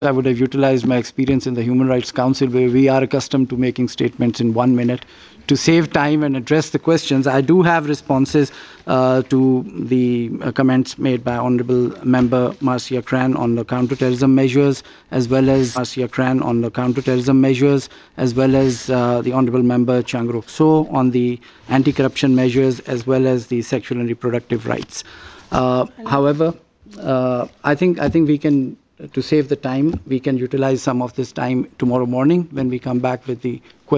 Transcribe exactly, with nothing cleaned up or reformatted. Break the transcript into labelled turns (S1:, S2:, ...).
S1: I would have utilized my experience in the Human Rights Council, where we are accustomed to making statements in one minute. To save time and address the questions, I do have responses uh, to the uh, comments made by Honourable Member Marcia Cran on the counterterrorism measures, as well as Marcia Cran on the counterterrorism measures, as well as uh, the Honourable Member Changrok So on the anti-corruption measures, as well as the sexual and reproductive rights. Uh, however, uh, I think I think we can, to save the time, we can utilize some of this time tomorrow morning when we come back with the